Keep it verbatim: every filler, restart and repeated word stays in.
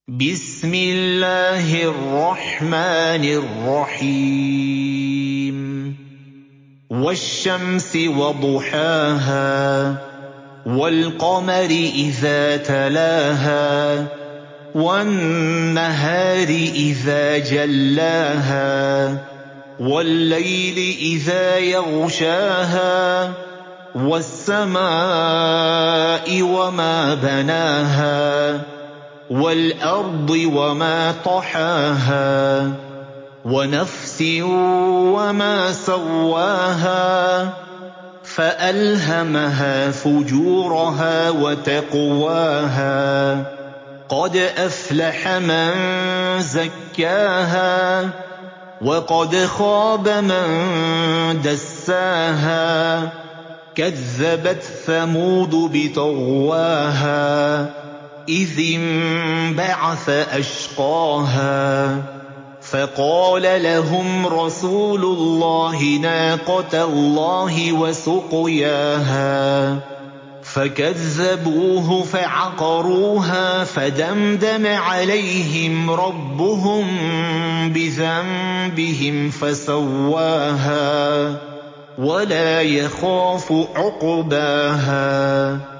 بسم الله الرحمن الرحيم والشمس وضحاها والقمر إذا تلاها والنهار إذا جلاها والليل إذا يغشاها والسماء وما بناها والأرض وما طحاها ونفس وما سواها فألهمها فجورها وتقواها قد أفلح من زكاها وقد خاب من دساها كذبت ثمود بطغواها إذ انبعث أشقاها فقال لهم رسول الله ناقة الله وسقياها فكذبوه فعقروها فدمدم عليهم ربهم بذنبهم فسواها ولا يخاف عقباها